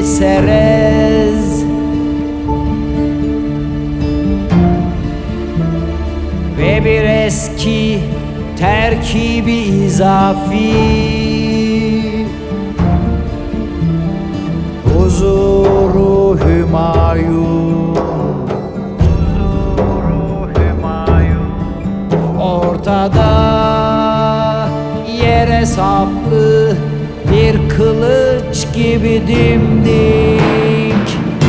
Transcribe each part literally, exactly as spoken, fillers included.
serez ve bir eski terkibi izafi. Huzuru Hümayun, huzuru Hümayun. Ortada yere saplı bir kılıç gibi dimdik.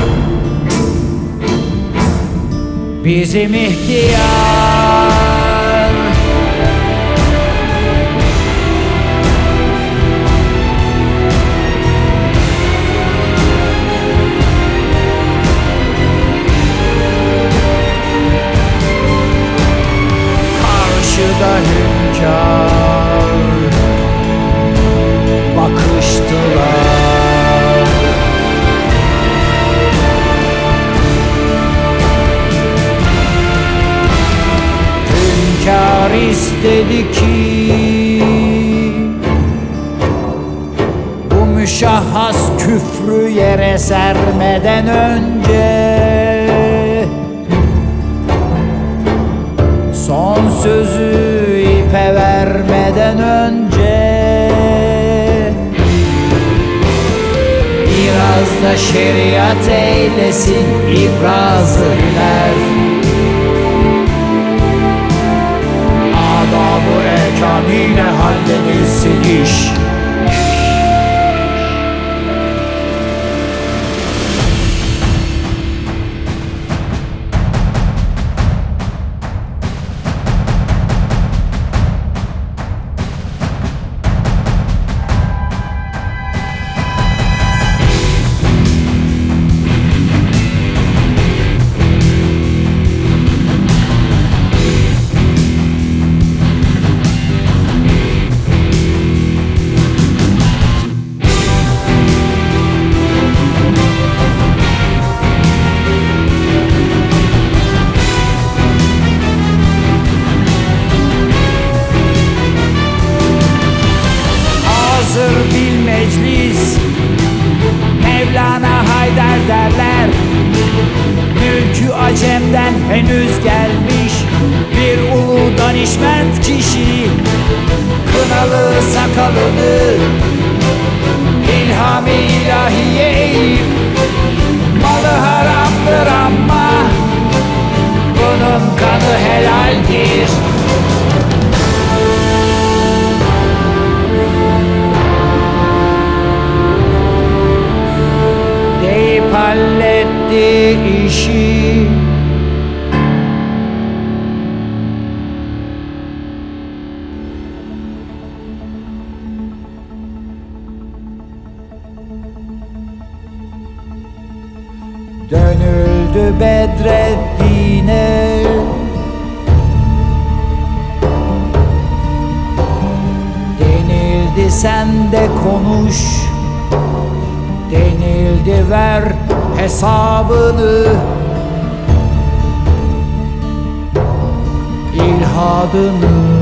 Bizim ihtiyar karşıda hünkâr bakıştılar. Hünkâr istedi ki bu müşahhas küfrü yere sermeden önce son sözü ipe vermeden önce biraz da şeriat eylesin ibraz-ı hüner. Adab-ı erkan ile halledilsin iş. Bil meclis Mevlana Haydar derler. Mülkü Acem'den henüz gelmiş bir ulu danişment kişi kınalı sakalını ilham-ı ilahiye eğip malı haramdır ama bunun kanı helaldir halletti işi. Dönüldü Bedreddin'e, denildi sen de konuş, denildi ver hesabını, ilhadını.